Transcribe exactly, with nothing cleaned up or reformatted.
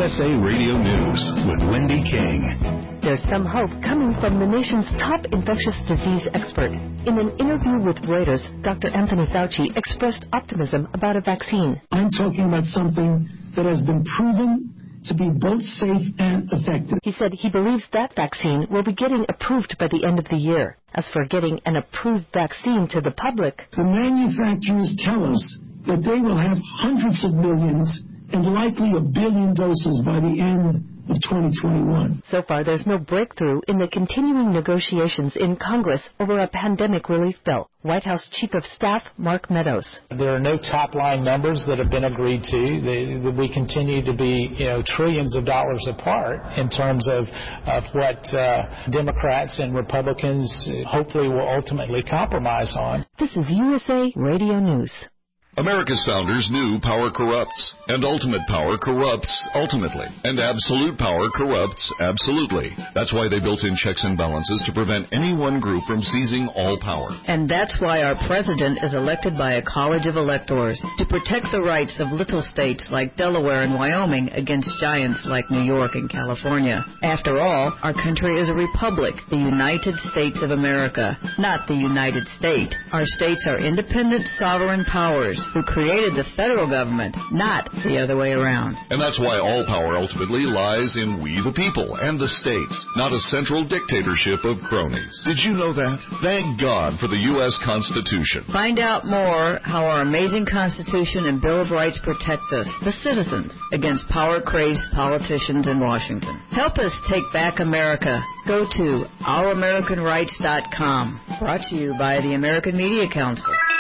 S A Radio News with Wendy King. There's some hope coming from the nation's top infectious disease expert. In an interview with Reuters, Doctor Anthony Fauci expressed optimism about a vaccine. I'm talking about something that has been proven to be both safe and effective. He said he believes that vaccine will be getting approved by the end of the year. As for getting an approved vaccine to the public, the manufacturers tell us that they will have hundreds of millions and likely a billion doses by the end of twenty twenty-one. So far, there's no breakthrough in the continuing negotiations in Congress over a pandemic relief bill. White House Chief of Staff Mark Meadows. There are no top-line numbers that have been agreed to. They, they, we continue to be, you know, trillions of dollars apart in terms of, of what uh, Democrats and Republicans hopefully will ultimately compromise on. This is U S A Radio News. America's founders knew power corrupts, and ultimate power corrupts ultimately, and absolute power corrupts absolutely. That's why they built in checks and balances to prevent any one group from seizing all power. And that's why our president is elected by a college of electors to protect the rights of little states like Delaware and Wyoming against giants like New York and California. After all, our country is a republic, the United States of America, not the United States. Our states are independent, sovereign powers who created the federal government, not the other way around. And that's why all power ultimately lies in we the people and the states, not a central dictatorship of cronies. Did you know that? Thank God for the U S Constitution. Find out more how our amazing Constitution and Bill of Rights protect us, the citizens, against power-crazed politicians in Washington. Help us take back America. Go to our american rights dot com. Brought to you by the American Media Council.